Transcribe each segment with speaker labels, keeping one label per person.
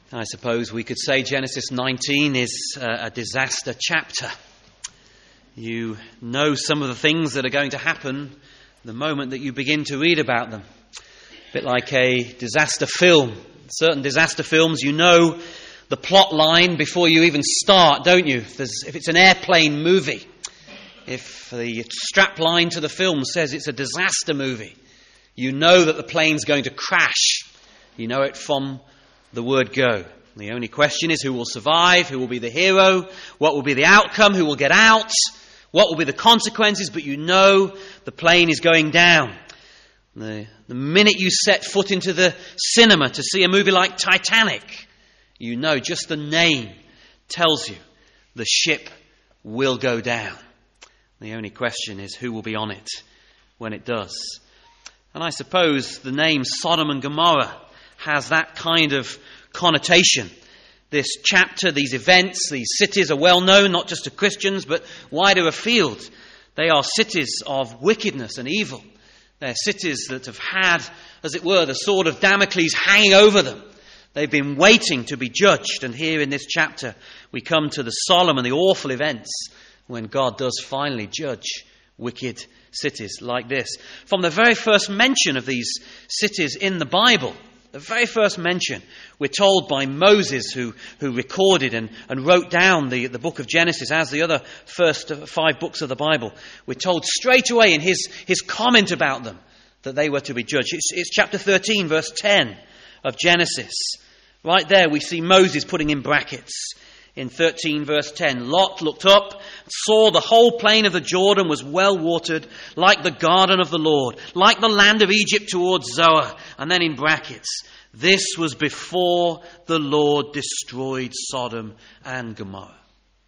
Speaker 1: I suppose we could say Genesis 19 is a disaster chapter. You know some of the things that are going to happen the moment that you begin to read about them. A bit like a disaster film. Certain disaster films, you know the plot line before you even start, don't you? If it's an airplane movie, if the strap line to the film says it's a disaster movie, you know that the plane's going to crash. You know it from the word go. The only question is who will survive, who will be the hero, what will be the outcome, who will get out, what will be the consequences, but you know the plane is going down. The minute you set foot into the cinema to see a movie like Titanic, you know just the name tells you the ship will go down. The only question is who will be on it when it does. And I suppose the name Sodom and Gomorrah has that kind of connotation. This chapter, these events, these cities are well known, not just to Christians, but wider afield. They are cities of wickedness and evil. They're cities that have had, as it were, the sword of Damocles hanging over them. They've been waiting to be judged. And here in this chapter, we come to the solemn and the awful events when God does finally judge wicked cities like this. From the very first mention of these cities in the Bible, the very first mention, we're told by Moses, who recorded and wrote down the book of Genesis as the other first 5 books of the Bible. We're told straight away in his comment about them that they were to be judged. It's chapter 13, verse 10 of Genesis. Right there we see Moses putting in brackets. In 13 verse 10, Lot looked up, saw the whole plain of the Jordan was well watered, like the garden of the Lord, like the land of Egypt towards Zoar. And then in brackets, this was before the Lord destroyed Sodom and Gomorrah.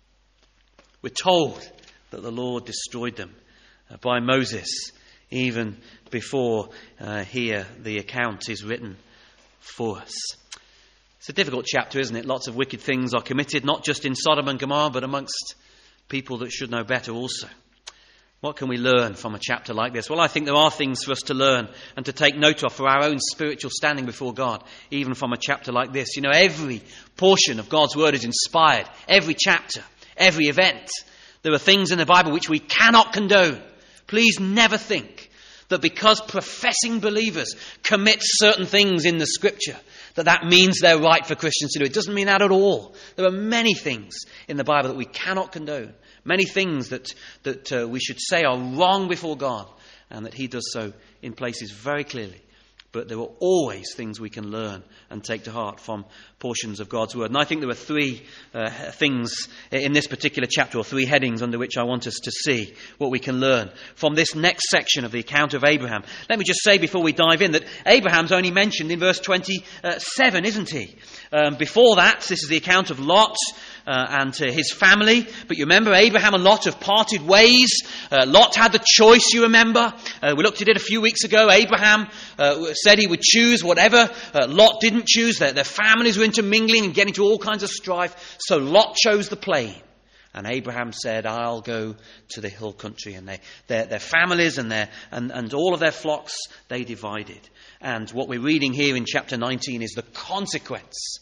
Speaker 1: We're told that the Lord destroyed them by Moses, even before here the account is written for us. It's a difficult chapter, isn't it? Lots of wicked things are committed, not just in Sodom and Gomorrah, but amongst people that should know better also. What can we learn from a chapter like this? Well, I think there are things for us to learn and to take note of for our own spiritual standing before God, even from a chapter like this. You know, every portion of God's word is inspired. Every chapter, every event. There are things in the Bible which we cannot condone. Please never think that because professing believers commit certain things in the Scripture, that means they're right for Christians to do. It doesn't mean that at all. There are many things in the Bible that we cannot condone. Many things that we should say are wrong before God, and that He does so in places very clearly. But there are always things we can learn and take to heart from portions of God's Word. And I think there are 3 things in this particular chapter, or 3 headings under which I want us to see what we can learn from this next section of the account of Abraham. Let me just say before we dive in that Abraham's only mentioned in verse 27, isn't he? Before that, this is the account of Lot and his family. But you remember, Abraham and Lot have parted ways. Lot had the choice, you remember. We looked at it a few weeks ago. Abraham said he would choose whatever. Lot didn't choose. Their families were intermingling and getting into all kinds of strife. So Lot chose the plain. And Abraham said, I'll go to the hill country. And their families and all of their flocks, they divided. And what we're reading here in chapter 19 is the consequence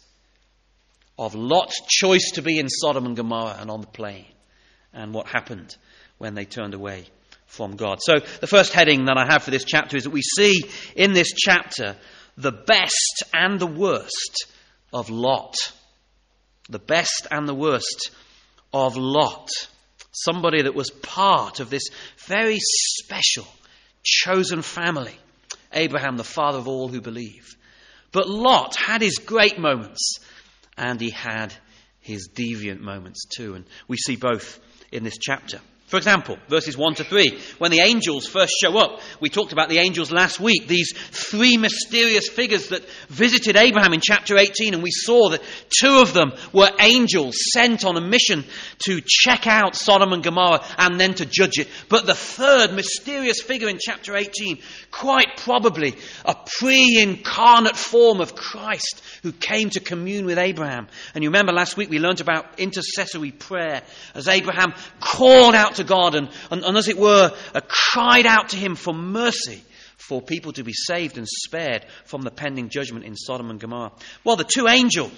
Speaker 1: of Lot's choice to be in Sodom and Gomorrah and on the plain, and what happened when they turned away from God. So the first heading that I have for this chapter is that we see in this chapter the best and the worst of Lot. The best and the worst of Lot. Somebody that was part of this very special, chosen family. Abraham, the father of all who believe. But Lot had his great moments, and he had his deviant moments too. And we see both in this chapter. For example, verses 1 to 3, when the angels first show up, we talked about the angels last week, these 3 mysterious figures that visited Abraham in chapter 18, and we saw that 2 of them were angels sent on a mission to check out Sodom and Gomorrah and then to judge it. But the 3rd mysterious figure in chapter 18, quite probably a pre-incarnate form of Christ who came to commune with Abraham. And you remember last week we learnt about intercessory prayer as Abraham called out to God and as it were, cried out to him for mercy for people to be saved and spared from the pending judgment in Sodom and Gomorrah? Well, the two angels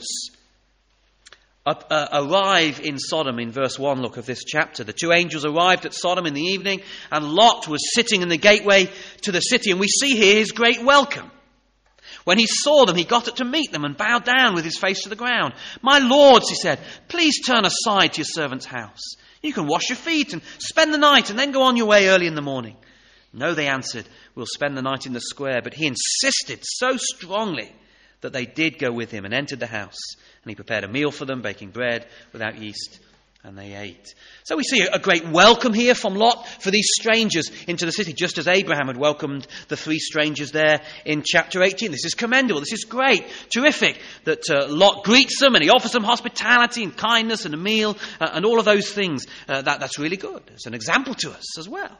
Speaker 1: arrive in Sodom in verse 1, look, of this chapter. The two angels arrived at Sodom in the evening, and Lot was sitting in the gateway to the city, and we see here his great welcome. When he saw them, he got up to meet them and bowed down with his face to the ground. "My lords," he said, "please turn aside to your servant's house. You can wash your feet and spend the night and then go on your way early in the morning." "No," they answered, "we'll spend the night in the square." But he insisted so strongly that they did go with him and entered the house. And he prepared a meal for them, baking bread without yeast, and they ate. So we see a great welcome here from Lot for these strangers into the city, just as Abraham had welcomed the three strangers there in chapter 18. This is commendable. This is great, terrific, that Lot greets them and he offers them hospitality and kindness and a meal and all of those things. That's really good. It's an example to us as well.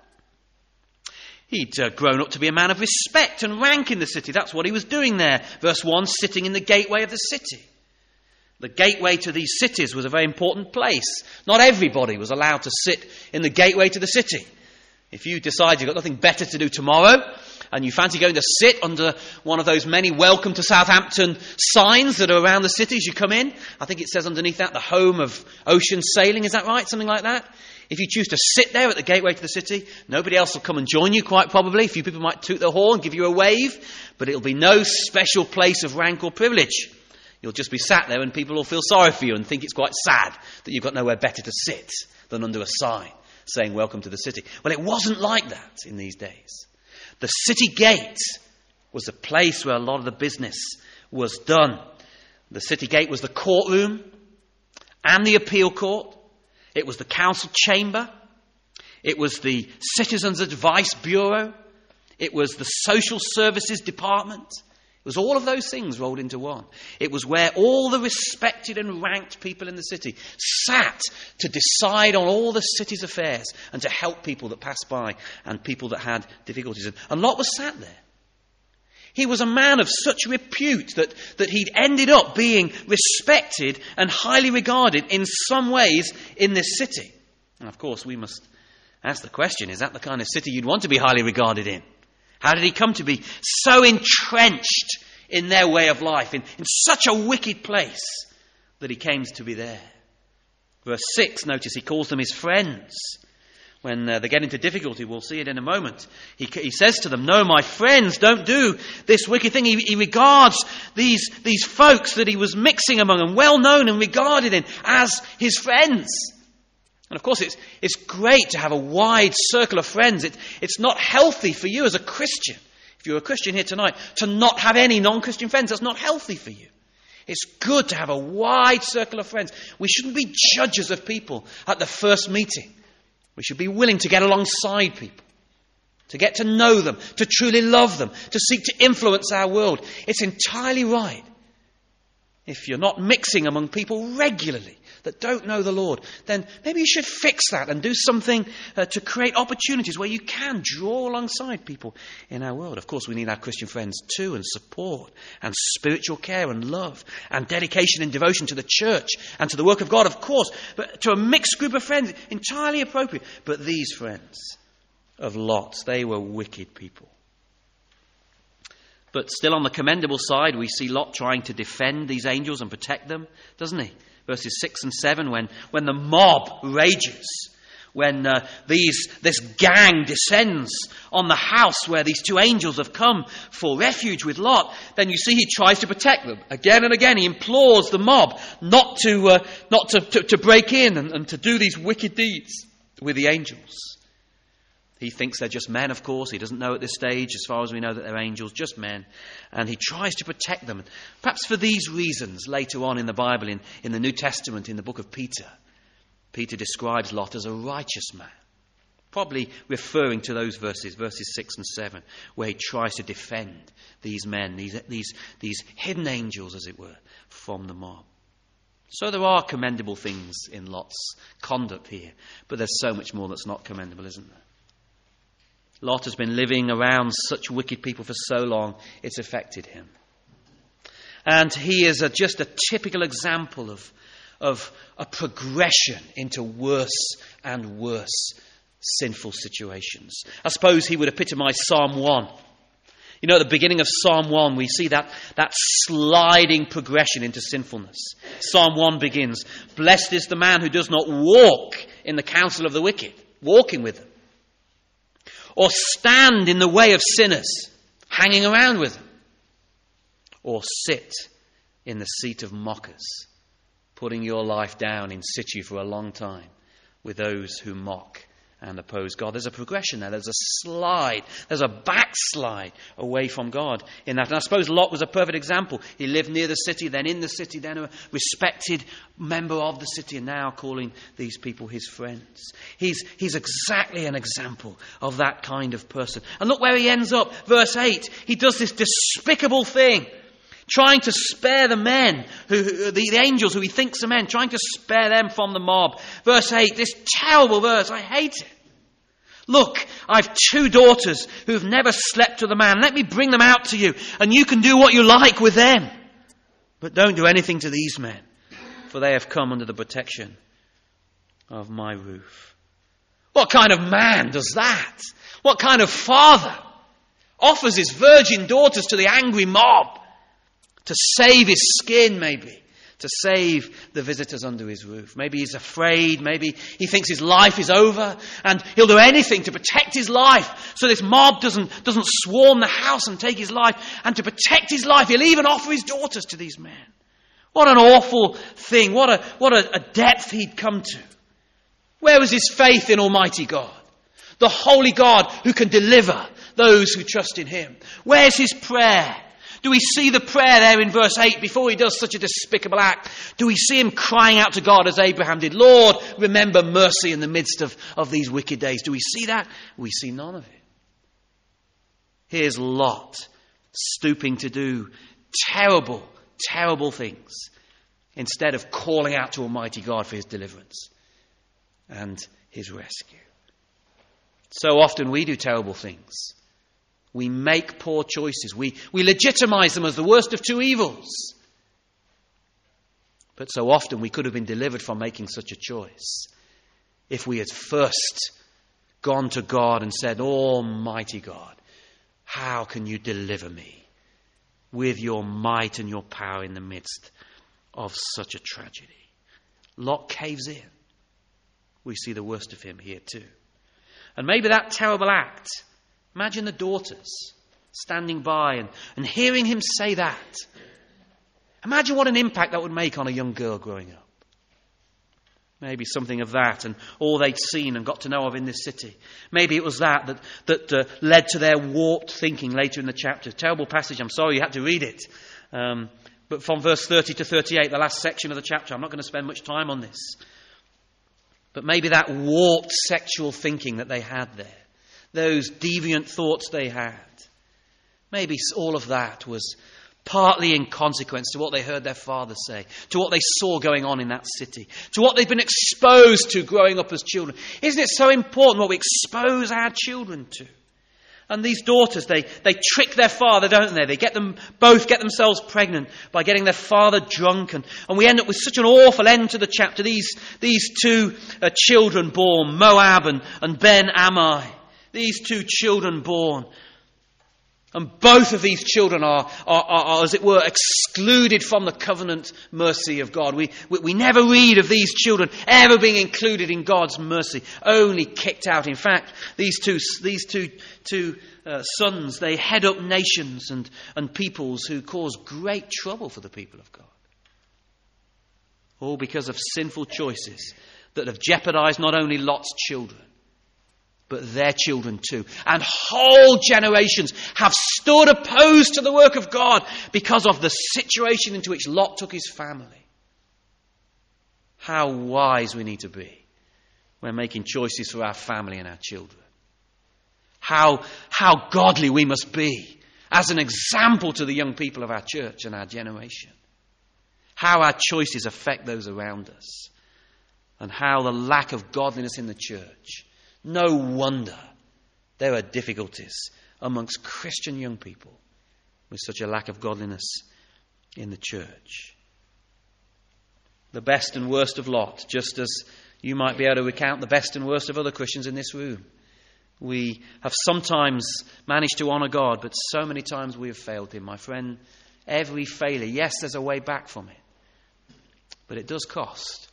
Speaker 1: He'd grown up to be a man of respect and rank in the city. That's what he was doing there. Verse 1, sitting in the gateway of the city. The gateway to these cities was a very important place. Not everybody was allowed to sit in the gateway to the city. If you decide you've got nothing better to do tomorrow, and you fancy going to sit under one of those many "Welcome to Southampton" signs that are around the city as you come in, I think it says underneath that, the home of ocean sailing, is that right? Something like that? If you choose to sit there at the gateway to the city, nobody else will come and join you, quite probably. A few people might toot their horn and give you a wave, but it'll be no special place of rank or privilege. You'll just be sat there and people will feel sorry for you and think it's quite sad that you've got nowhere better to sit than under a sign saying "Welcome to the city." Well, it wasn't like that in these days. The city gate was the place where a lot of the business was done. The city gate was the courtroom and the appeal court. It was the council chamber. It was the Citizens Advice Bureau. It was the Social Services Department. It was all of those things rolled into one. It was where all the respected and ranked people in the city sat to decide on all the city's affairs and to help people that passed by and people that had difficulties. And Lot was sat there. He was a man of such repute that he'd ended up being respected and highly regarded in some ways in this city. And of course, we must ask the question, is that the kind of city you'd want to be highly regarded in? How did he come to be so entrenched in their way of life, in such a wicked place, that he came to be there? Verse 6, notice he calls them his friends. When they get into difficulty, we'll see it in a moment. He says to them, "No, my friends, don't do this wicked thing." He regards these folks that he was mixing among and well known and regarded in as his friends. And of course, it's great to have a wide circle of friends. It's not healthy for you as a Christian, if you're a Christian here tonight, to not have any non-Christian friends. That's not healthy for you. It's good to have a wide circle of friends. We shouldn't be judges of people at the first meeting. We should be willing to get alongside people, to get to know them, to truly love them, to seek to influence our world. It's entirely right. If you're not mixing among people regularly that don't know the Lord, then maybe you should fix that and do something to create opportunities where you can draw alongside people in our world. Of course, we need our Christian friends too, and support and spiritual care and love and dedication and devotion to the church and to the work of God, of course. But to a mixed group of friends, entirely appropriate. But these friends of Lot's, they were wicked people. But still on the commendable side, we see Lot trying to defend these angels and protect them, doesn't he? Verses 6 and 7, when the mob rages, when this gang descends on the house where these two angels have come for refuge with Lot, then you see he tries to protect them. Again and again, he implores the mob not to break in and to do these wicked deeds with the angels. He thinks they're just men, of course. He doesn't know at this stage, as far as we know, that they're angels, just men. And he tries to protect them. Perhaps for these reasons, later on in the Bible, in the New Testament, in the book of Peter, Peter describes Lot as a righteous man. Probably referring to those verses 6 and 7, where he tries to defend these men, these hidden angels, as it were, from the mob. So there are commendable things in Lot's conduct here. But there's so much more that's not commendable, isn't there? Lot has been living around such wicked people for so long, it's affected him. And he is just a typical example of a progression into worse and worse sinful situations. I suppose he would epitomize Psalm 1 You know, at the beginning of Psalm 1, we see that sliding progression into sinfulness. Psalm 1 begins, "Blessed is the man who does not walk in the counsel of the wicked," walking with them, "or stand in the way of sinners," hanging around with them, "or sit in the seat of mockers," putting your life down in situ for a long time with those who mock and oppose God. There's a progression there. There's a slide. There's a backslide away from God in that. And I suppose Lot was a perfect example. He lived near the city, then in the city, then a respected member of the city, and now calling these people his friends. He's exactly an example of that kind of person. And look where he ends up. Verse 8. He does this despicable thing, trying to spare the men, the angels who he thinks are men, trying to spare them from the mob. Verse 8, this terrible verse, I hate it. "Look, I've 2 daughters who've never slept with a man. Let me bring them out to you, and you can do what you like with them. But don't do anything to these men, for they have come under the protection of my roof." What kind of man does that? What kind of father offers his virgin daughters to the angry mob? To save his skin, maybe. To save the visitors under his roof. Maybe he's afraid. Maybe he thinks his life is over. And he'll do anything to protect his life. So this mob doesn't swarm the house and take his life. And to protect his life, he'll even offer his daughters to these men. What an awful thing. What a depth he'd come to. Where was his faith in Almighty God? The holy God who can deliver those who trust in him. Where's his prayer? Do we see the prayer there in verse 8 before he does such a despicable act? Do we see him crying out to God as Abraham did? "Lord, remember mercy in the midst of these wicked days." Do we see that? We see none of it. Here's Lot stooping to do terrible, terrible things instead of calling out to Almighty God for his deliverance and his rescue. So often we do terrible things. We make poor choices. We legitimize them as the worst of 2 evils. But so often we could have been delivered from making such a choice if we had first gone to God and said, "Almighty God, how can you deliver me with your might and your power in the midst of such a tragedy?" Lot caves in. We see the worst of him here too. And maybe that terrible act, imagine the daughters standing by and hearing him say that. Imagine what an impact that would make on a young girl growing up. Maybe something of that and all they'd seen and got to know of in this city. Maybe it was that led to their warped thinking later in the chapter. Terrible passage, I'm sorry you had to read it. But from verse 30 to 38, the last section of the chapter, I'm not going to spend much time on this. But maybe that warped sexual thinking that they had there, those deviant thoughts they had, maybe all of that was partly in consequence to what they heard their father say, to what they saw going on in that city, to what they've been exposed to growing up as children. Isn't it so important what we expose our children to? And these daughters, they trick their father, don't they? They get themselves pregnant by getting their father drunk. And we end up with such an awful end to the chapter. These 2 children born, Moab and Ben Ammai. These 2 children born. And both of these children are, as it were, excluded from the covenant mercy of God. We never read of these children ever being included in God's mercy, only kicked out. In fact, these two sons, they head up nations and peoples who cause great trouble for the people of God. All because of sinful choices that have jeopardized not only Lot's children, but their children too. And whole generations have stood opposed to the work of God because of the situation into which Lot took his family. How wise we need to be when making choices for our family and our children. How godly we must be as an example to the young people of our church and our generation. How our choices affect those around us. And how the lack of godliness in the church. No wonder there are difficulties amongst Christian young people with such a lack of godliness in the church. The best and worst of Lot, just as you might be able to recount the best and worst of other Christians in this room. We have sometimes managed to honour God, but so many times we have failed him. My friend, every failure, yes, there's a way back from it, but it does cost.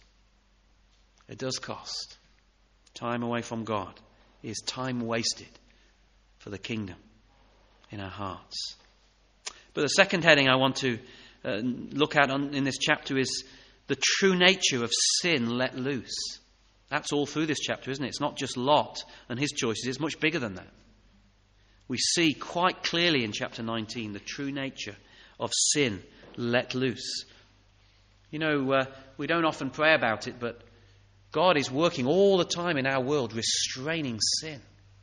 Speaker 1: It does cost. Time away from God is time wasted for the kingdom in our hearts. But the second heading I want to look at in this chapter is the true nature of sin let loose. That's all through this chapter, isn't it? It's not just Lot and his choices. It's much bigger than that. We see quite clearly in chapter 19 the true nature of sin let loose. You know, we don't often pray about it, but God is working all the time in our world, restraining sin,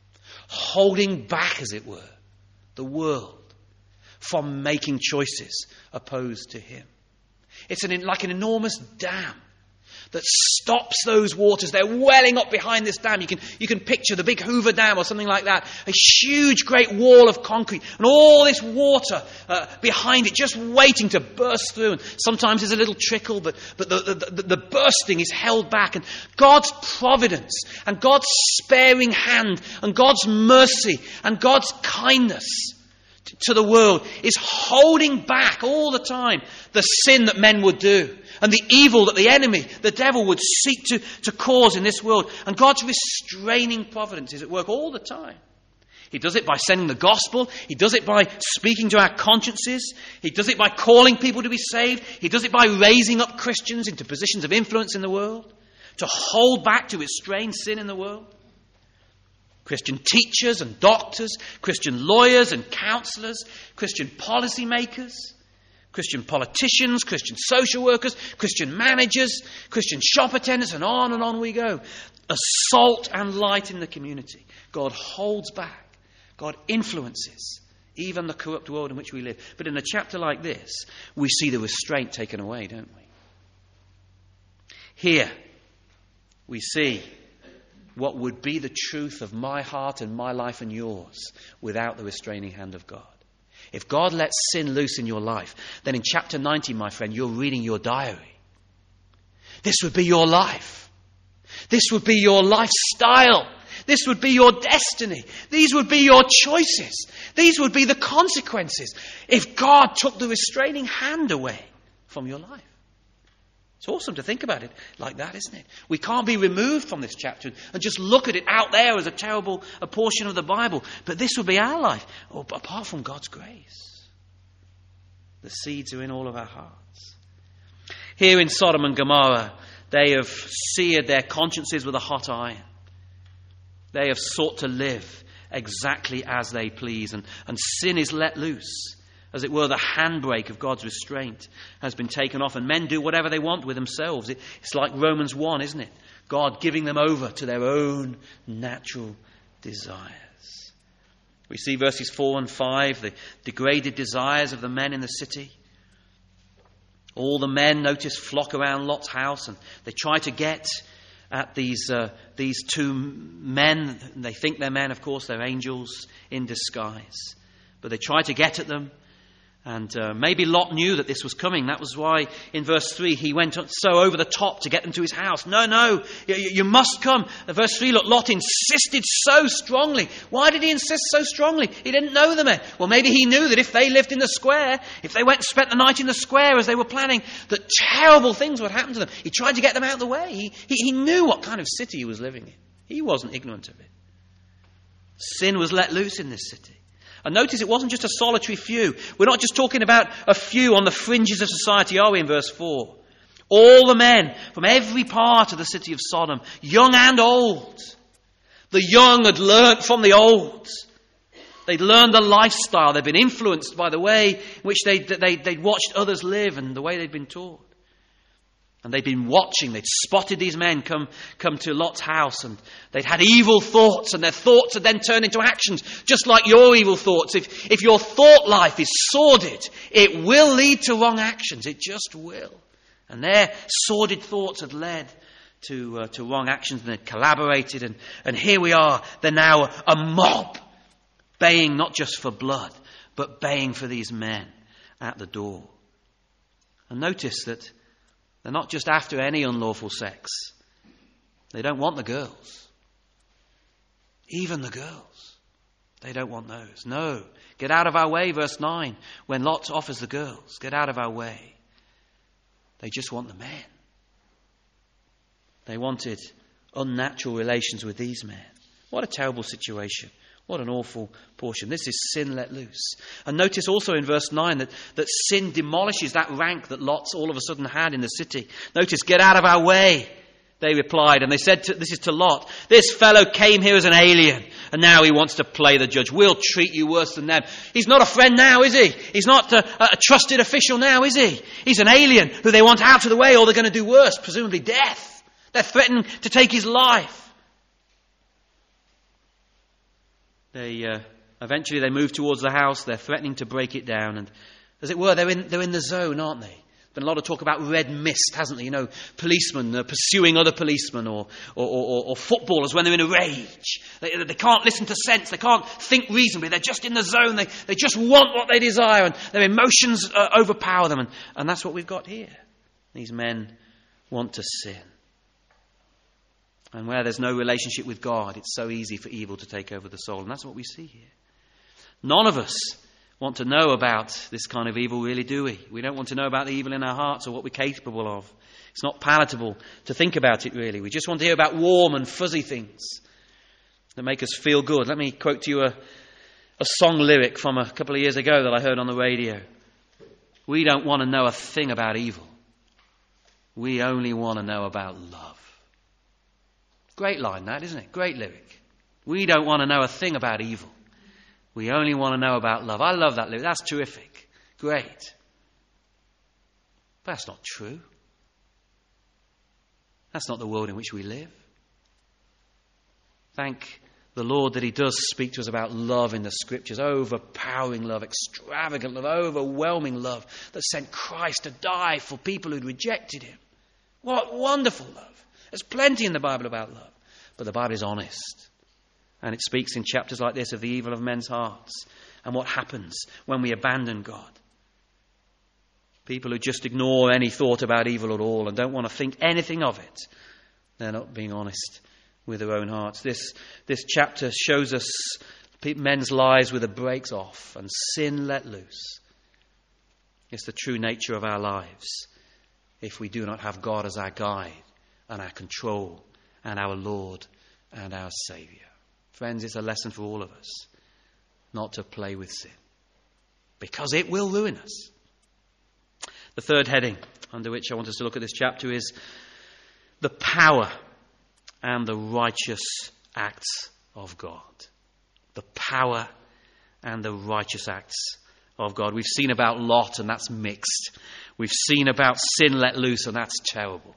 Speaker 1: holding back, as it were, the world from making choices opposed to him. It's like an enormous dam that stops those waters. They're welling up behind this dam. You can picture the big Hoover Dam or something like that. A huge, great wall of concrete. And all this water behind it just waiting to burst through. And sometimes there's a little trickle, but the bursting is held back. And God's providence and God's sparing hand and God's mercy and God's kindness to the world is holding back all the time the sin that men would do and the evil that the enemy, the devil, would seek to cause in this world. And God's restraining providence is at work all the time. He does it by sending the gospel. He does it by speaking to our consciences. He does it by calling people to be saved. He does it by raising up Christians into positions of influence in the world, to hold back, to restrain sin in the world. Christian teachers and doctors, Christian lawyers and counselors, Christian policymakers, Christian politicians, Christian social workers, Christian managers, Christian shop attendants, and on we go. A salt and light in the community. God holds back. God influences even the corrupt world in which we live. But in a chapter like this, we see the restraint taken away, don't we? Here, we see what would be the truth of my heart and my life and yours without the restraining hand of God. If God lets sin loose in your life, then in chapter 19, my friend, you're reading your diary. This would be your life. This would be your lifestyle. This would be your destiny. These would be your choices. These would be the consequences if God took the restraining hand away from your life. It's awesome to think about it like that, isn't it? We can't be removed from this chapter and just look at it out there as a portion of the Bible. But this would be our life, apart from God's grace. The seeds are in all of our hearts. Here in Sodom and Gomorrah, they have seared their consciences with a hot iron. They have sought to live exactly as they please. And sin is let loose. As it were, the handbrake of God's restraint has been taken off, and men do whatever they want with themselves. It's like Romans 1, isn't it? God giving them over to their own natural desires. We see verses 4 and 5, the degraded desires of the men in the city. All the men, notice, flock around Lot's house, and they try to get at these two men. They think they're men, of course, they're angels in disguise. But they try to get at them. And maybe Lot knew that this was coming. That was why in verse 3 he went so over the top to get them to his house. No, you must come. Verse 3, look, Lot insisted so strongly. Why did he insist so strongly? He didn't know the men. Well, maybe he knew that if they lived in the square, if they went and spent the night in the square as they were planning, that terrible things would happen to them. He tried to get them out of the way. He knew what kind of city he was living in. He wasn't ignorant of it. Sin was let loose in this city. And notice it wasn't just a solitary few. We're not just talking about a few on the fringes of society, are we, in verse 4? All the men from every part of the city of Sodom, young and old. The young had learnt from the old. They'd learned the lifestyle. They'd been influenced by the way in which they'd watched others live and the way they'd been taught. And they'd been watching, they'd spotted these men come to Lot's house, and they'd had evil thoughts, and their thoughts had then turned into actions, just like your evil thoughts. If your thought life is sordid, it will lead to wrong actions. It just will. And their sordid thoughts had led to wrong actions, and they'd collaborated, and here we are. They're now a mob, baying not just for blood, but baying for these men at the door. And notice that they're not just after any unlawful sex. They don't want the girls. Even the girls. They don't want those. No. Get out of our way, verse 9. When Lot offers the girls, get out of our way. They just want the men. They wanted unnatural relations with these men. What a terrible situation. What an awful portion. This is sin let loose. And notice also in verse 9 that sin demolishes that rank that Lot all of a sudden had in the city. Notice, get out of our way, they replied. And they said, this is to Lot, this fellow came here as an alien, and now he wants to play the judge. We'll treat you worse than them. He's not a friend now, is he? He's not a trusted official now, is he? He's an alien who they want out of the way, or they're going to do worse, presumably death. They're threatening to take his life. Eventually they move towards the house. They're threatening to break it down, and as it were, they're in the zone, aren't they? There's been a lot of talk about red mist, hasn't there? You know, policemen pursuing other policemen, or footballers when they're in a rage. They can't listen to sense. They can't think reasonably. They're just in the zone. They just want what they desire, and their emotions overpower them. And that's what we've got here. These men want to sin. And where there's no relationship with God, it's so easy for evil to take over the soul. And that's what we see here. None of us want to know about this kind of evil, really, do we? We don't want to know about the evil in our hearts or what we're capable of. It's not palatable to think about it, really. We just want to hear about warm and fuzzy things that make us feel good. Let me quote to you a song lyric from a couple of years ago that I heard on the radio. We don't want to know a thing about evil. We only want to know about love. Great line, that, isn't it? Great lyric. We don't want to know a thing about evil. We only want to know about love. I love that lyric. That's terrific. Great. But that's not true. That's not the world in which we live. Thank the Lord that he does speak to us about love in the Scriptures. Overpowering love, extravagant love, overwhelming love that sent Christ to die for people who'd rejected him. What wonderful love. There's plenty in the Bible about love. But the Bible is honest. And it speaks in chapters like this of the evil of men's hearts and what happens when we abandon God. People who just ignore any thought about evil at all and don't want to think anything of it. They're not being honest with their own hearts. This chapter shows us men's lives with the brakes off and sin let loose. It's the true nature of our lives if we do not have God as our guide and our control and our Lord and our Saviour. Friends, it's a lesson for all of us not to play with sin, because it will ruin us. The third heading under which I want us to look at this chapter is the power and the righteous acts of God. The power and the righteous acts of God. We've seen about Lot, and that's mixed. We've seen about sin let loose, and that's terrible.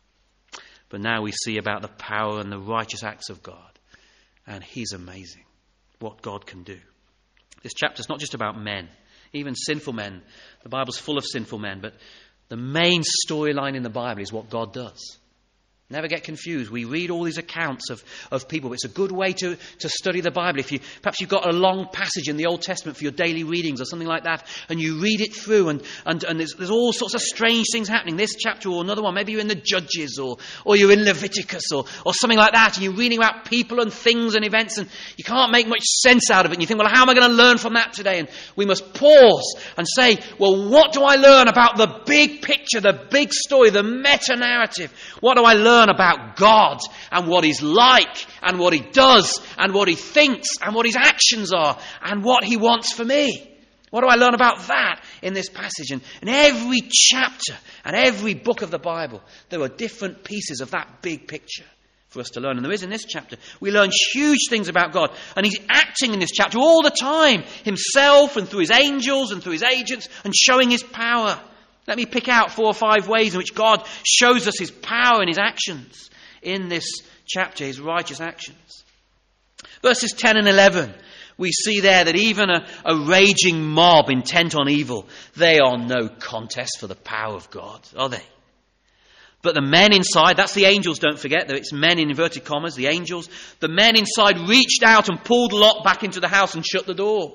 Speaker 1: But now we see about the power and the righteous acts of God. And he's amazing, what God can do. This chapter is not just about men, even sinful men. The Bible's full of sinful men, but the main storyline in the Bible is what God does. Never get confused. We read all these accounts of people. It's a good way to study the Bible. Perhaps you've got a long passage in the Old Testament for your daily readings or something like that, and you read it through, and there's all sorts of strange things happening. This chapter or another one. Maybe you're in the Judges or you're in Leviticus or something like that, and you're reading about people and things and events, and you can't make much sense out of it. And you think, well, how am I going to learn from that today? And we must pause and say, well, what do I learn about the big picture, the big story, the meta-narrative? What do I learn about God and what he's like and what he does and what he thinks and what his actions are and what he wants for me? What do I learn about that in this passage? And in every chapter and every book of the Bible, there are different pieces of that big picture for us to learn. And there is in this chapter. We learn huge things about God. And he's acting in this chapter all the time, himself and through his angels and through his agents, and showing his power. Let me pick out 4 or 5 ways in which God shows us his power and his actions in this chapter, his righteous actions. Verses 10 and 11, we see there that even a raging mob intent on evil, they are no contest for the power of God, are they? But the men inside, that's the angels, don't forget, that it's men in inverted commas, the angels. The men inside reached out and pulled Lot back into the house and shut the door.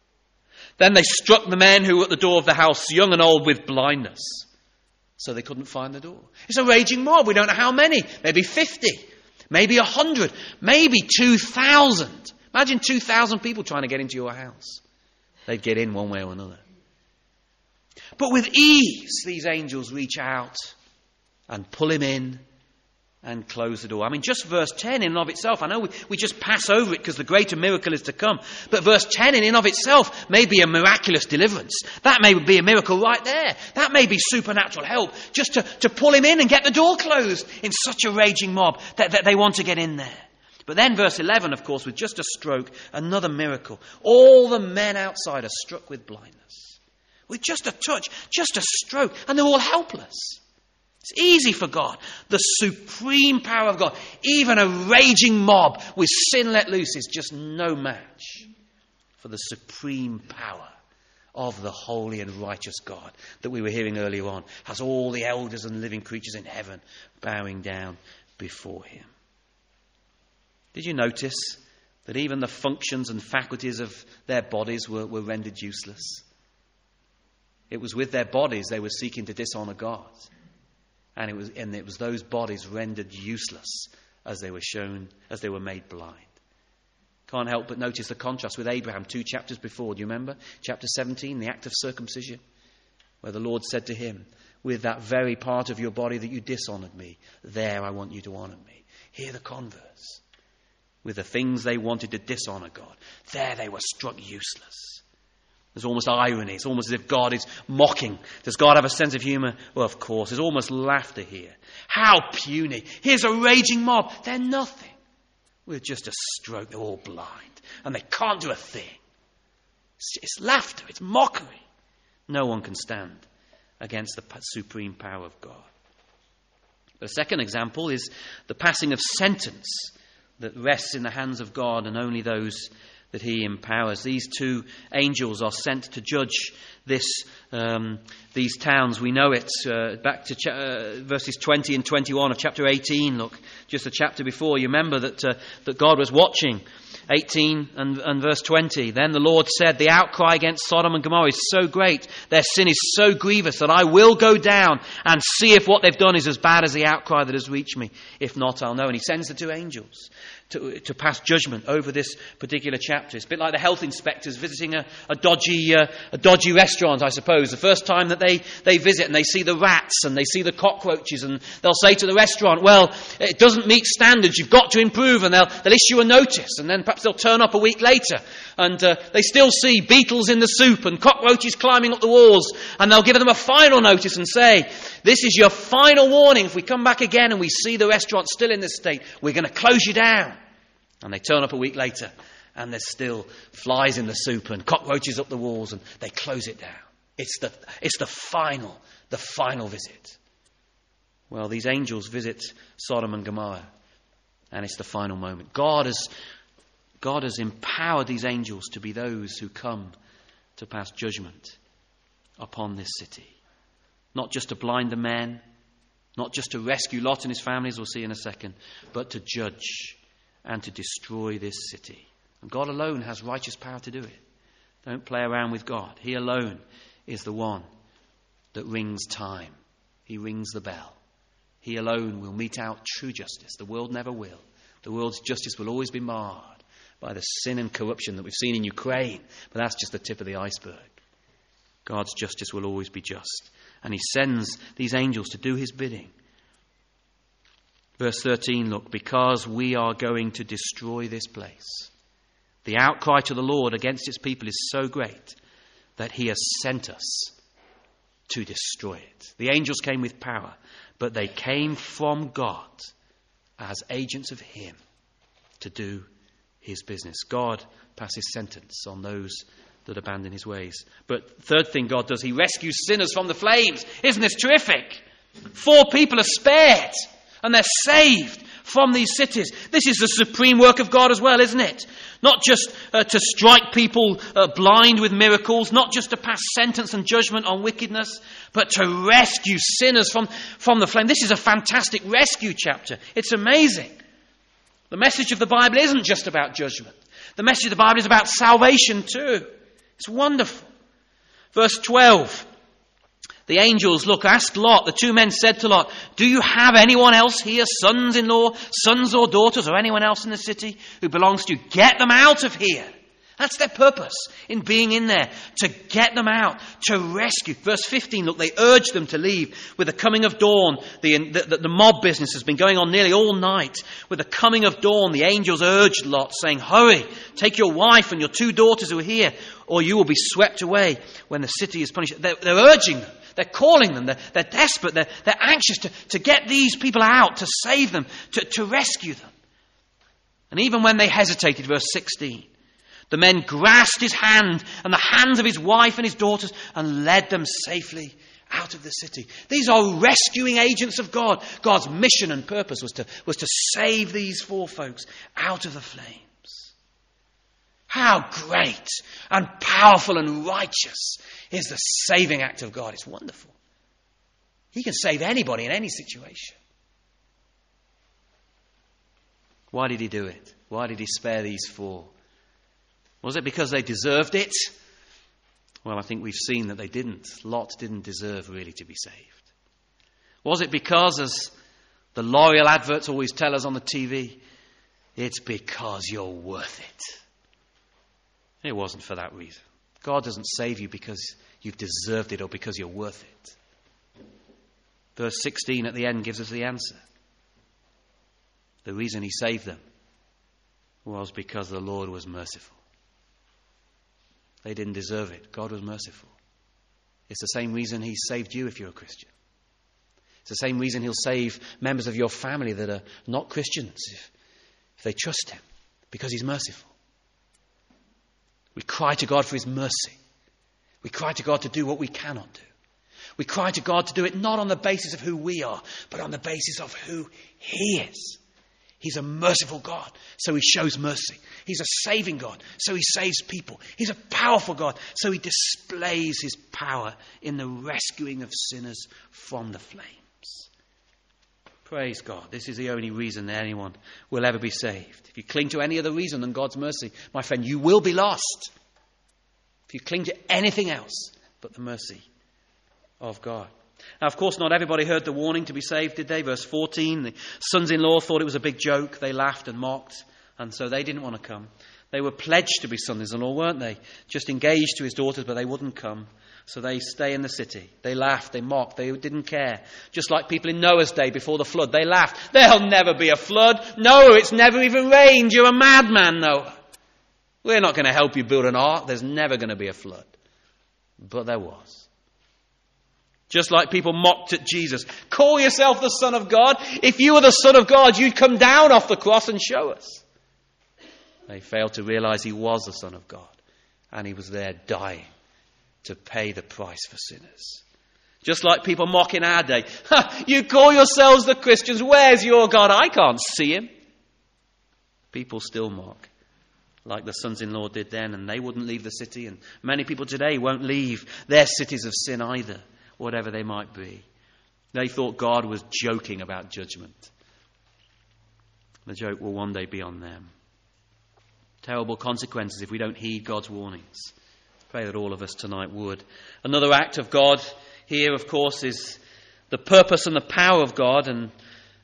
Speaker 1: Then they struck the men who were at the door of the house, young and old, with blindness. So they couldn't find the door. It's a raging mob. We don't know how many. Maybe 50. maybe 100, maybe 2,000. Imagine 2,000 people trying to get into your house. They'd get in one way or another. But with ease, these angels reach out and pull him in and close the door. I mean, just verse 10 in and of itself, I know we just pass over it because the greater miracle is to come. But verse 10 in and of itself may be a miraculous deliverance. That may be a miracle right there. That may be supernatural help just to pull him in and get the door closed in such a raging mob that they want to get in there. But then verse 11, of course, with just a stroke, another miracle. All the men outside are struck with blindness. With just a touch, just a stroke, and they're all helpless. It's easy for God. The supreme power of God. Even a raging mob with sin let loose is just no match for the supreme power of the holy and righteous God that we were hearing earlier on. Has all the elders and living creatures in heaven bowing down before him. Did you notice that even the functions and faculties of their bodies were rendered useless? It was with their bodies they were seeking to dishonor God. And it was those bodies rendered useless as they were made blind. Can't help but notice the contrast with Abraham 2 chapters before. Do you remember? Chapter 17, the act of circumcision, where the Lord said to him, with that very part of your body that you dishonored me, there I want you to honor me. Here the converse. With the things they wanted to dishonor God, there they were struck useless. There's almost irony. It's almost as if God is mocking. Does God have a sense of humor? Well, of course. There's almost laughter here. How puny. Here's a raging mob. They're nothing. With just a stroke, they're all blind. And they can't do a thing. It's laughter. It's mockery. No one can stand against the supreme power of God. The second example is the passing of sentence that rests in the hands of God and only those that he empowers. These two angels are sent to judge these towns. We know it. Back to verses 20 and 21 of chapter 18. Look, just a chapter before. You remember that God was watching. 18 and verse 20. Then the Lord said, the outcry against Sodom and Gomorrah is so great, their sin is so grievous, that I will go down and see if what they've done is as bad as the outcry that has reached me. If not, I'll know. And he sends the two angels to pass judgment over this particular chapter. It's a bit like the health inspectors visiting a dodgy restaurant, I suppose. The first time that they visit and they see the rats and they see the cockroaches, and they'll say to the restaurant, well, it doesn't meet standards, you've got to improve, and they'll issue a notice, and then perhaps they'll turn up a week later and they still see beetles in the soup and cockroaches climbing up the walls, and they'll give them a final notice and say, this is your final warning. If we come back again and we see the restaurant still in this state, we're going to close you down. And they turn up a week later and there's still flies in the soup and cockroaches up the walls, and they close it down. It's the final visit. Well, these angels visit Sodom and Gomorrah, and it's the final moment. God has empowered these angels to be those who come to pass judgment upon this city. Not just to blind the men, not just to rescue Lot and his family, as we'll see in a second, but to judge and to destroy this city. And God alone has righteous power to do it. Don't play around with God. He alone is the one that rings time. He rings the bell. He alone will mete out true justice. The world never will. The world's justice will always be marred by the sin and corruption that we've seen in Ukraine. But that's just the tip of the iceberg. God's justice will always be just. And he sends these angels to do his bidding. Verse 13, look, because we are going to destroy this place. The outcry to the Lord against its people is so great that he has sent us to destroy it. The angels came with power, but they came from God as agents of him to do his business. God passes sentence on those that abandon his ways. But third thing God does, he rescues sinners from the flames. Isn't this terrific? 4 people are spared and they're saved from these cities. This is the supreme work of God as well, isn't it? Not just to strike people blind with miracles, not just to pass sentence and judgment on wickedness, but to rescue sinners from the flame. This is a fantastic rescue chapter. It's amazing. The message of the Bible isn't just about judgment. The message of the Bible is about salvation too. It's wonderful. Verse 12. The angels, look, asked Lot. The two men said to Lot, do you have anyone else here, sons-in-law, sons or daughters, or anyone else in the city who belongs to you? Get them out of here. That's their purpose in being in there, to get them out, to rescue. Verse 15, look, they urged them to leave. With the coming of dawn, the mob business has been going on nearly all night. With the coming of dawn, the angels urged Lot, saying, hurry, take your wife and your 2 daughters who are here, or you will be swept away when the city is punished. They're urging them. They're calling them. They're desperate. They're anxious to get these people out, to save them, to rescue them. And even when they hesitated, verse 16, the men grasped his hand and the hands of his wife and his daughters and led them safely out of the city. These are rescuing agents of God. God's mission and purpose was to save these 4 folks out of the flames. How great and powerful and righteous is the saving act of God. It's wonderful. He can save anybody in any situation. Why did he do it? Why did he spare these 4? Was it because they deserved it? Well, I think we've seen that they didn't. Lot didn't deserve really to be saved. Was it because, as the L'Oreal adverts always tell us on the TV, it's because you're worth it? It wasn't for that reason. God doesn't save you because you've deserved it or because you're worth it. Verse 16 at the end gives us the answer. The reason he saved them was because the Lord was merciful. They didn't deserve it. God was merciful. It's the same reason he saved you if you're a Christian. It's the same reason he'll save members of your family that are not Christians if they trust him, because he's merciful. We cry to God for his mercy. We cry to God to do what we cannot do. We cry to God to do it not on the basis of who we are, but on the basis of who he is. He's a merciful God, so he shows mercy. He's a saving God, so he saves people. He's a powerful God, so he displays his power in the rescuing of sinners from the flames. Praise God. This is the only reason that anyone will ever be saved. If you cling to any other reason than God's mercy, my friend, you will be lost. If you cling to anything else but the mercy of God. Now, of course, not everybody heard the warning to be saved, did they? Verse 14, the sons-in-law thought it was a big joke. They laughed and mocked, and so they didn't want to come. They were pledged to be sons-in-law, weren't they? Just engaged to his daughters, but they wouldn't come. So they stay in the city. They laughed, they mocked, they didn't care. Just like people in Noah's day before the flood. They laughed. There'll never be a flood. Noah, it's never even rained. You're a madman, Noah. We're not going to help you build an ark. There's never going to be a flood. But there was. Just like people mocked at Jesus. Call yourself the Son of God. If you were the Son of God, you'd come down off the cross and show us. They failed to realize he was the Son of God. And he was there dying to pay the price for sinners. Just like people mock in our day. You call yourselves the Christians. Where's your God? I can't see him. People still mock. Like the sons-in-law did then. And they wouldn't leave the city. And many people today won't leave their cities of sin either. Whatever they might be. They thought God was joking about judgment. The joke will one day be on them. Terrible consequences if we don't heed God's warnings. Pray that all of us tonight would. Another act of God here, of course, is the purpose and the power of God. And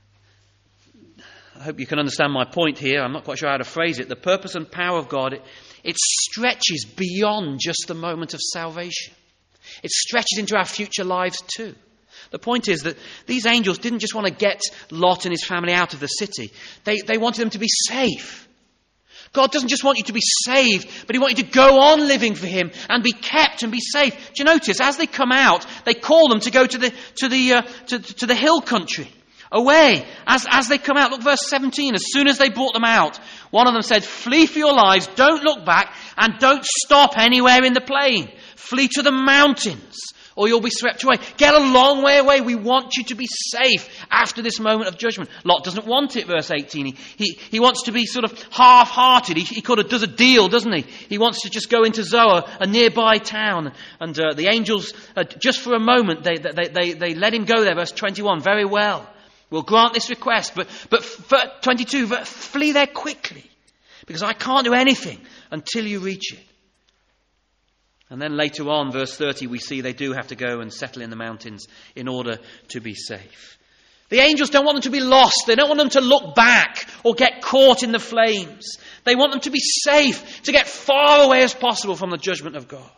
Speaker 1: I hope you can understand my point here. I'm not quite sure how to phrase it. The purpose and power of God, it stretches beyond just the moment of salvation. It stretches into our future lives too. The point is that these angels didn't just want to get Lot and his family out of the city. They wanted them to be safe. God doesn't just want you to be saved, but he wants you to go on living for him and be kept and be safe. Do you notice, as they come out, they call them to go to the hill country, away. As they come out, look verse 17, as soon as they brought them out, one of them said, flee for your lives, don't look back, and don't stop anywhere in the plain. Flee to the mountains, or you'll be swept away. Get a long way away. We want you to be safe after this moment of judgment. Lot doesn't want it, verse 18. He wants to be sort of half-hearted. He kind of does a deal, doesn't he? He wants to just go into Zoar, a nearby town. And the angels, just for a moment, they let him go there, verse 21. Very well. We'll grant this request. But 22, flee there quickly. Because I can't do anything until you reach it. And then later on, verse 30, we see they do have to go and settle in the mountains in order to be safe. The angels don't want them to be lost. They don't want them to look back or get caught in the flames. They want them to be safe, to get far away as possible from the judgment of God.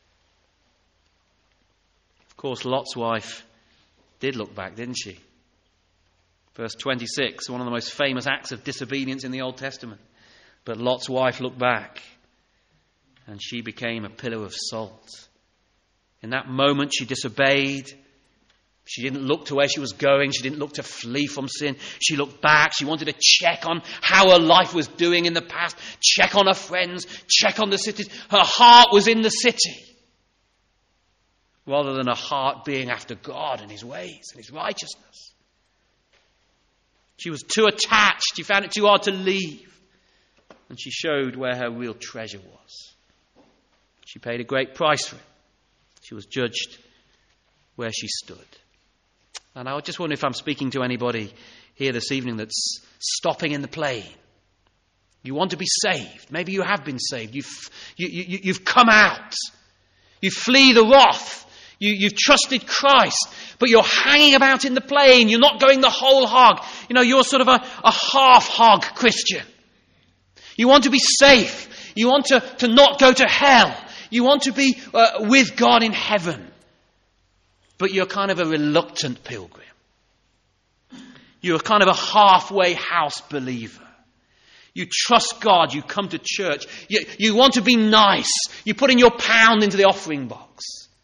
Speaker 1: Of course, Lot's wife did look back, didn't she? Verse 26, one of the most famous acts of disobedience in the Old Testament. But Lot's wife looked back, and she became a pillar of salt. In that moment, she disobeyed. She didn't look to where she was going. She didn't look to flee from sin. She looked back. She wanted to check on how her life was doing in the past, check on her friends, check on the cities. Her heart was in the city, rather than her heart being after God and his ways and his righteousness. She was too attached. She found it too hard to leave. And she showed where her real treasure was. She paid a great price for it. She was judged where she stood. And I just wonder if I'm speaking to anybody here this evening that's stopping in the plane. You want to be saved. Maybe you have been saved. You've come out. You flee the wrath. You've trusted Christ, but you're hanging about in the plane. You're not going the whole hog. You're sort of a half hog Christian. You want to be safe. You want to not go to hell. You want to be with God in heaven. But you're kind of a reluctant pilgrim. You're kind of a halfway house believer. You trust God. You come to church. You want to be nice. You put in your pound into the offering box.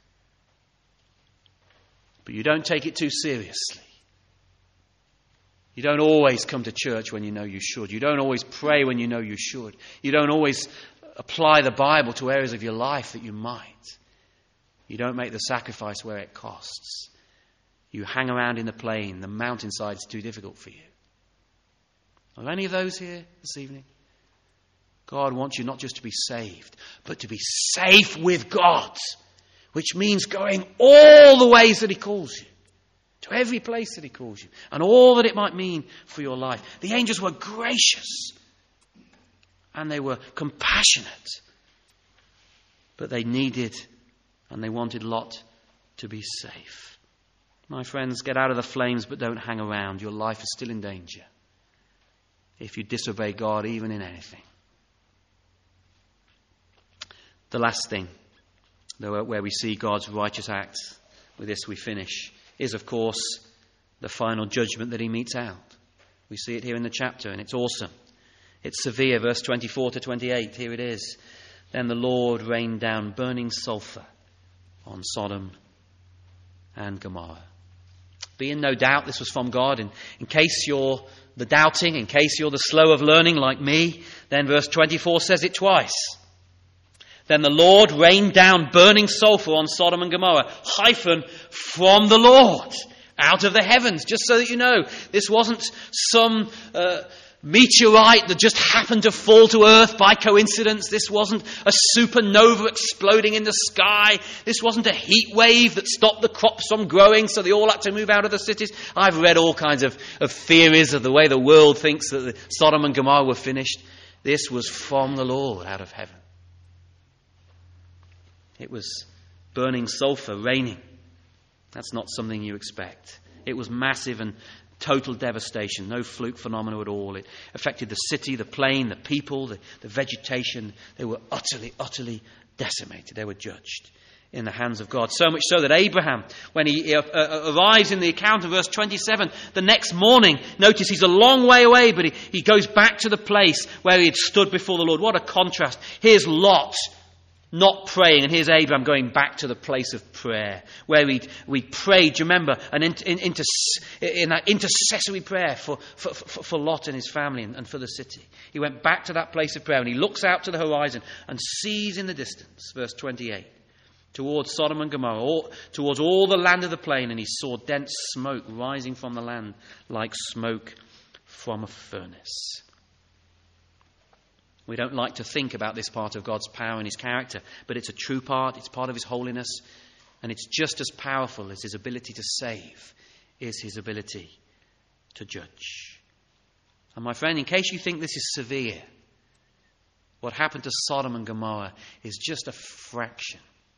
Speaker 1: But you don't take it too seriously. You don't always come to church when you know you should. You don't always pray when you know you should. You don't always apply the Bible to areas of your life that you might. You don't make the sacrifice where it costs. You hang around in the plain. The mountainside's too difficult for you. Are any of those here this evening? God wants you not just to be saved, but to be safe with God, which means going all the ways that he calls you, to every place that he calls you, and all that it might mean for your life. The angels were gracious, and they were compassionate, but they needed and they wanted Lot to be safe. My friends, get out of the flames, but don't hang around. Your life is still in danger if you disobey God, even in anything. The last thing, where we see God's righteous act, with this we finish, is of course the final judgment that he metes out. We see it here in the chapter, and it's awesome. It's severe, verse 24 to 28. Here it is. Then the Lord rained down burning sulfur on Sodom and Gomorrah. Be in no doubt this was from God. And in case you're the doubting, in case you're the slow of learning like me, then verse 24 says it twice. Then the Lord rained down burning sulfur on Sodom and Gomorrah, from the Lord, out of the heavens. Just so that you know, this wasn't some meteorite that just happened to fall to earth by coincidence. This wasn't a supernova exploding in the sky. This wasn't a heat wave that stopped the crops from growing, so they all had to move out of the cities. I've read all kinds of theories of the way the world thinks that Sodom and Gomorrah were finished. This was from the Lord out of heaven. It was burning sulfur, raining. That's not something you expect. It was massive and total devastation, no fluke phenomena at all. It affected the city, the plain, the people, the vegetation. They were utterly decimated. They were judged in the hands of God. So much so that Abraham, when he arrives in the account of verse 27, the next morning, notice he's a long way away, but he goes back to the place where he had stood before the Lord. What a contrast. Here's Lot, not praying, and here's Abraham going back to the place of prayer, where we prayed, do you remember, in that intercessory prayer for Lot and his family and for the city. He went back to that place of prayer, and he looks out to the horizon and sees in the distance, verse 28, towards Sodom and Gomorrah, towards all the land of the plain, and he saw dense smoke rising from the land like smoke from a furnace. We don't like to think about this part of God's power and his character, but it's a true part. It's part of his holiness, and it's just as powerful as his ability to save is his ability to judge. And my friend, in case you think this is severe, what happened to Sodom and Gomorrah is just a fraction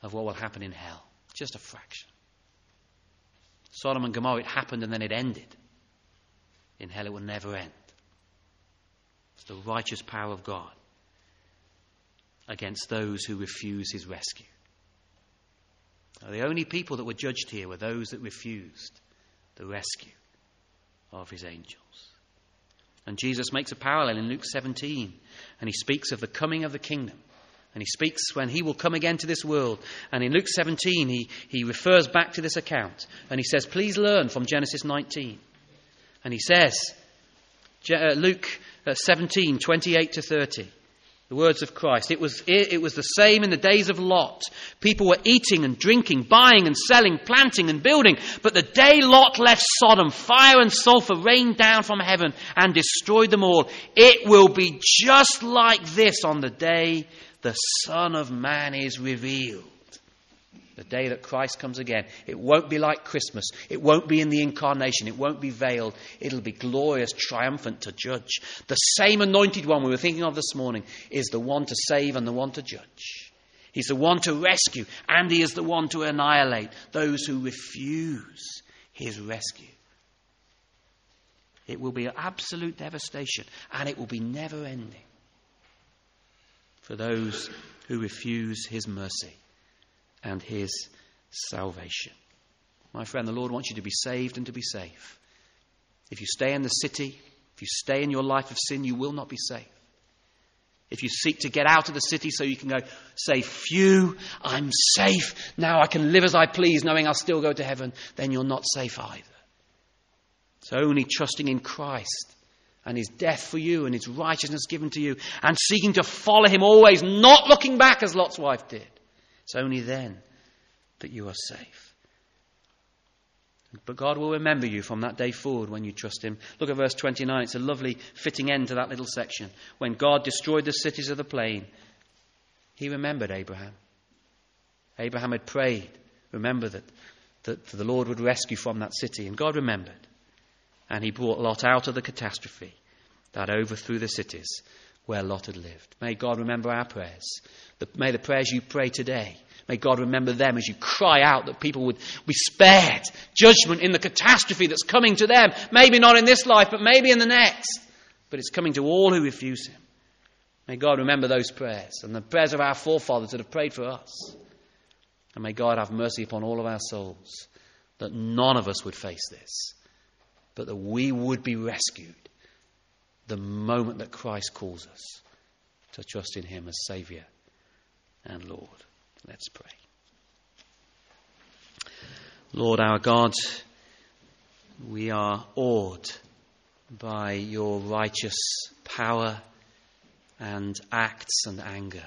Speaker 1: of what will happen in hell. Just a fraction. Sodom and Gomorrah, it happened and then it ended. In hell it will never end. It's the righteous power of God against those who refuse his rescue. Now, the only people that were judged here were those that refused the rescue of his angels. And Jesus makes a parallel in Luke 17, and he speaks of the coming of the kingdom. And he speaks when he will come again to this world. And in Luke 17, he refers back to this account. And he says, please learn from Genesis 19. And he says, Luke 17, 28 to 30, the words of Christ. It was the same in the days of Lot. People were eating and drinking, buying and selling, planting and building. But the day Lot left Sodom, fire and sulfur rained down from heaven and destroyed them all. It will be just like this on the day the Son of Man is revealed. The day that Christ comes again. It won't be like Christmas. It won't be in the incarnation. It won't be veiled. It'll be glorious, triumphant to judge. The same anointed one we were thinking of this morning is the one to save and the one to judge. He's the one to rescue, and he is the one to annihilate those who refuse his rescue. It will be absolute devastation, and it will be never ending for those who refuse his mercy and his salvation. My friend, the Lord wants you to be saved and to be safe. If you stay in the city, if you stay in your life of sin, you will not be safe. If you seek to get out of the city so you can go say, phew, I'm safe, now I can live as I please knowing I'll still go to heaven, then you're not safe either. It's only trusting in Christ and his death for you and his righteousness given to you and seeking to follow him always, not looking back as Lot's wife did. It's only then that you are safe. But God will remember you from that day forward when you trust him. Look at verse 29. It's a lovely fitting end to that little section. When God destroyed the cities of the plain, he remembered Abraham. Abraham had prayed. Remember that the Lord would rescue from that city. And God remembered. And he brought Lot out of the catastrophe that overthrew the cities where Lot had lived. May God remember our prayers. May the prayers you pray today, may God remember them as you cry out that people would be spared judgment in the catastrophe that's coming to them. Maybe not in this life, but maybe in the next. But it's coming to all who refuse him. May God remember those prayers and the prayers of our forefathers that have prayed for us. And may God have mercy upon all of our souls, that none of us would face this, but that we would be rescued the moment that Christ calls us to trust in him as Saviour and Lord. Let's pray. Lord our God, we are awed by your righteous power and acts and anger.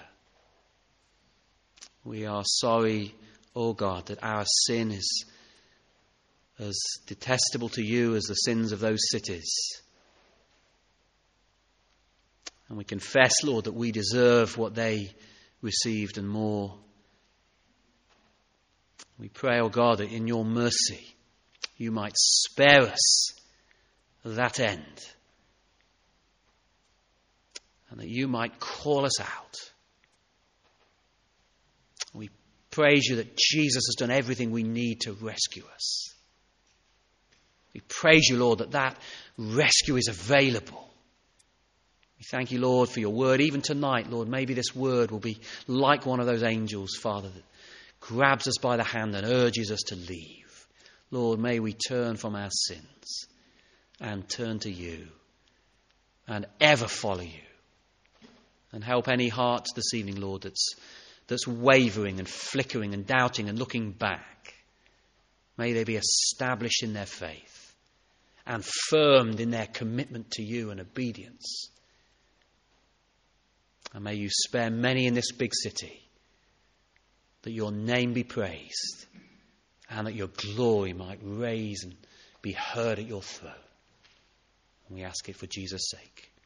Speaker 1: We are sorry, O God, that our sin is as detestable to you as the sins of those cities. And we confess, Lord, that we deserve what they received and more. We pray, O God, that in your mercy you might spare us that end. And that you might call us out. We praise you that Jesus has done everything we need to rescue us. We praise you, Lord, that rescue is available. We thank you, Lord, for your word. Even tonight, Lord, maybe this word will be like one of those angels, Father, that grabs us by the hand and urges us to leave. Lord, may we turn from our sins and turn to you and ever follow you. And help any heart this evening, Lord, that's wavering and flickering and doubting and looking back. May they be established in their faith and firmed in their commitment to you and obedience. And may you spare many in this big city, that your name be praised and that your glory might raise and be heard at your throne. And we ask it for Jesus' sake.